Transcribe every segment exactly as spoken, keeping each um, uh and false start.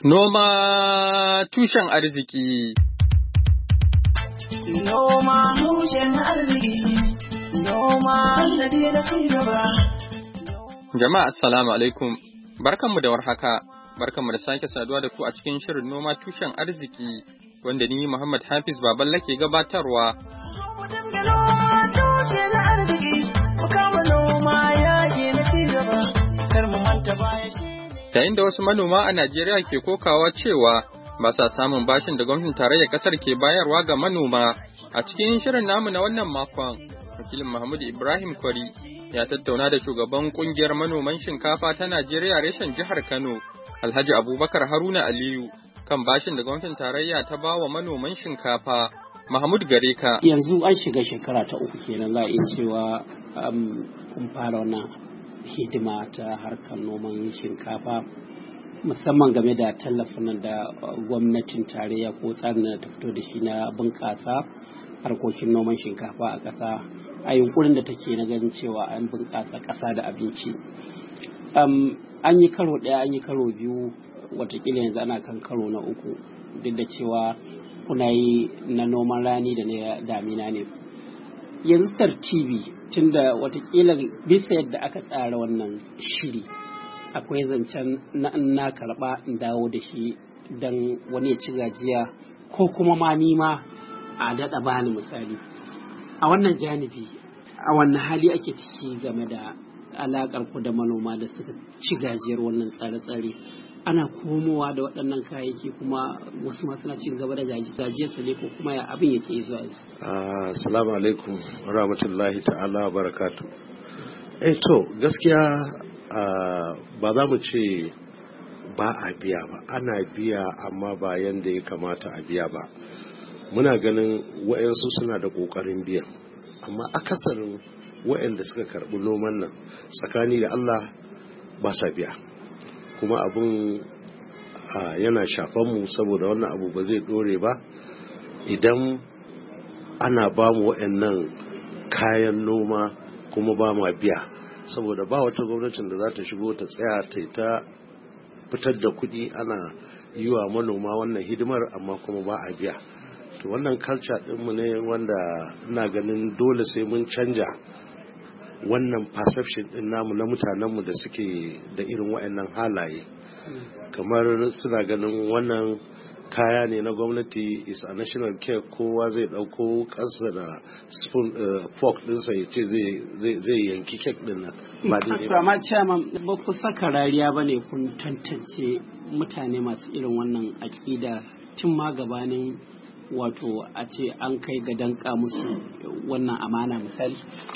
Noma tushen arziki. Noma tushen arziki. Noma sannadi na cigaba. Jama'a assalamu alaikum. Barkanmu da warhaka. Barkanmu da sake saduwa da ku a cikin shirin noma tushen arziki wanda ni Muhammad Hafiz Baballe ke gabatarwa. Yayin da wasu manoma a Najeriya ke kokawa cewa ba sa samun bashin da gwamnatin tarayyar kasar ke bayarwa ga manoma, a cikin shirin namu na wannan makon, wakilin Mahmud Ibrahim Kwari ya tattauna da shugaban kungiyar manoman shinkafa ta Najeriya reshen jihar Kano, Alhaji Abubakar Haruna Aliyu, kan bashin da gwamnatin tarayya ta ba wa manoman shinkafa. Mahmud Gareka. Yanzu an shiga shekara ta uku kenan za a iya cewa kun fara wannan hidima ta harkar noman shinkafa, musamman game da tallafin da gwamnatin tarayya ko tsarin da ta fito da shi na bunƙasa harkokin noman shinkafa a ƙasa, a yunkurin da take na ganin cewa an bunƙasa ƙasa da abinci. An yi karo ɗaya, an yi karo biyu, watakila yanzu ana kan karo na uku, duk da cewa kuna yi na noman rani da na damina ne. Yanzu tartibi tunda watakila bisa yadda aka tsara wannan shiri akwai zancen na na karɓa in dawo da shi don wani ya ci gajiya ko kuma ma nima a daɗa bani misali. A wannan janibi a wannan hali ake ciki game da alaƙar ku da manoma da suka ci gajiyar wannan tsare-tsare, ana komowa da waɗannan kayayyaki kuma wasu ma suna cin gaba da gajiyarsa ne ko kuma ya abin yake zuwa yanzu. Assalamu alaikum wa rahmatullahi ta'ala wa barakatu. Eh to gaskiya ba za mu ce ba a biya ba, ana biya amma ba yanda ya kamata a biya ba. Muna ganin wa'yansu suna da ƙoƙarin biyan, amma akasarin wa'yanda suka karɓi noman nan tsakani da Allah ba sa biya. Kuma abun yana shafan mu saboda wannan abu ba zai dore ba idan ana ba mu waɗannan kayan noma kuma ba mu biya, saboda ba wata gwamnatin da za ta shigo ta tsaya ta ta fitar da kuɗi ana yi wa manoma wannan hidimar amma kuma ba a biya. To wannan culture ɗinmu ne wanda ina ganin dole sai mun canja wannan perception din namu na mutanenmu da suke da irin waɗannan halaye, kamar suna ganin wannan kaya ne na gwamnati, is a national care, kowa zai ɗauko kansa da spoon fork ɗinsa ya ce zai yanki kek ɗin nan ba daidai ba. Amma chairman, ba ku saka rariya ba ne kun tantance mutane masu irin wannan aƙida tun ma gabanin wato a ce an kai ga danka musu wannan amana misali?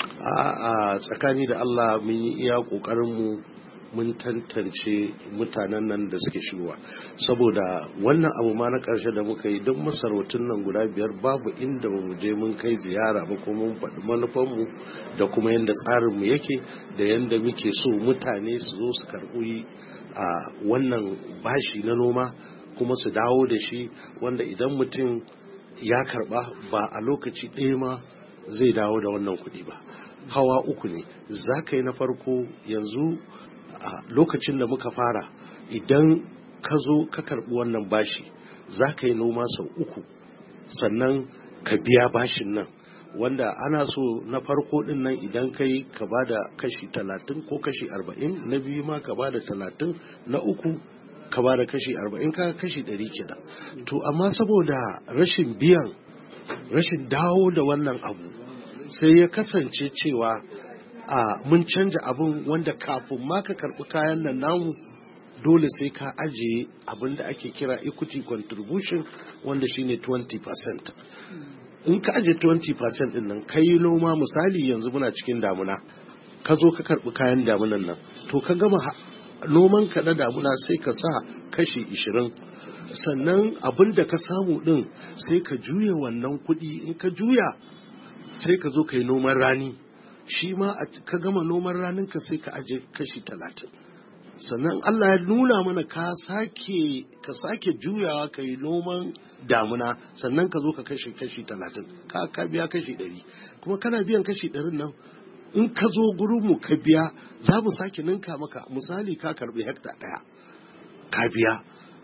a tsakani da Allah mun yi iya ƙoƙarinmu mun tantance mutanen nan da suke shigowa, saboda wannan abu ma na ƙarshe da muka yi don masarautun nan guda biyar babu inda ba mu je mun kai ziyara ba, kuma mun faɗi manufanmu da kuma yadda tsarinmu yake da yadda muke so mutane su zo su karɓi a wannan bashi na noma kuma su dawo da shi, wanda idan mutum ya karɓa ba a lokaci ɗaya ma zai dawo da wannan kuɗi ba. Hawa uku ne za ka yi. Na farko, yanzu a lokacin da muka fara, idan ka zo ka karɓi wannan bashi za ka yi noma sau uku sannan ka biya bashin nan, wanda ana so na farko din nan idan kai ka ba da kashi talatin ko kashi arba'in, na biyu ma ka ba da talatin, na uku ka ba da kashi arba'in, ka kashi ɗari kenan. To amma saboda rashin biyan, rashin dawo da wannan abu, sai ya kasance cewa a mun canja abun, wanda kafin ma ka karɓi kayan nan namu dole sai ka ajiye abin da ake kira equity contribution, wanda shine twenty percent. In ka ajiye twenty percent din nan, kai noma misali yanzu muna cikin damuna, ka zo ka karɓi kayan damunan nan, to ka gama noman ka na damuna sai ka sa kashi ishirin, sannan abin da ka samu din sai ka juya wannan kuɗi. In ka juya sai ka zo ka yi noman rani, shi ma ka gama noman ranin ka sai ka aje kashi talatin, sannan Allah ya nuna mana ka sake ka sake juyawa ka yi noman damuna, sannan ka zo ka kashe kashi talatin, ka ka biya kashi ɗari. Kuma kana biyan kashi ɗarin nan, in ka zo gurin mu ka biya, za mu sake ninka maka. Misali ka karbi hekta ɗaya ka biya,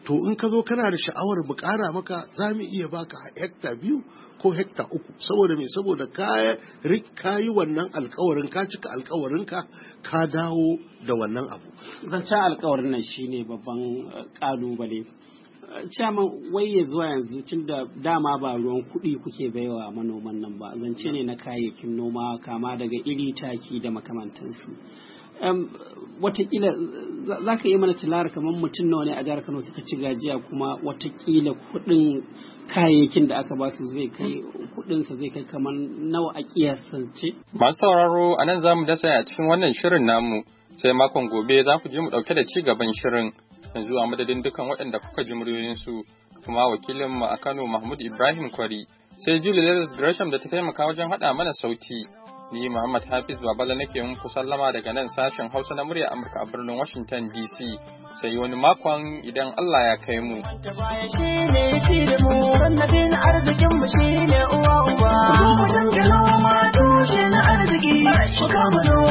to in ka zo kana da sha'awar mu ƙara maka za mu iya baka hekta biyu ko hekta uku saboda me saboda ka yi wannan alkawarin ka cika alkawarin ka ka dawo da wannan abu. Zancen alkawarin nan shine babban kalubale. Chairman, wai ya zuwa yanzu tun da dama ba ruwan kuɗi kuke baiwa manoman nan ba, zance ne na kayayyakin noma kama daga iri, taki da makamantansu. Um, watakila za ka yi mana tilara kamar mutum nawa ne a jihar Kano suka ci gajiya, kuma watakila kuɗin kayayyakin da aka basu zai kai kuɗinsa zai kai kamar nawa a kiyasance. Masu sauraro a nan za mu dasa a cikin wannan shirin namu, sai makon gobe za ku je mu ɗauke da ci gaban shirin. Yanzu a madadin dukan waɗanda kuka ji muryoyinsu, kuma wakilinmu a Kano Mahmud Ibrahim Kwari, sai Julie Gresham da ta taimaka wajen haɗa mana sauti. Ni Muhammad Hafiz Babala nake muku sallama daga nan sashen Hausa na murya Amurka a birnin Washington D C. Sai wani makon idan Allah ya kai mu. Arzikin mu shine uwa uba. Mu dinga noma tushe na arziki. Mu kama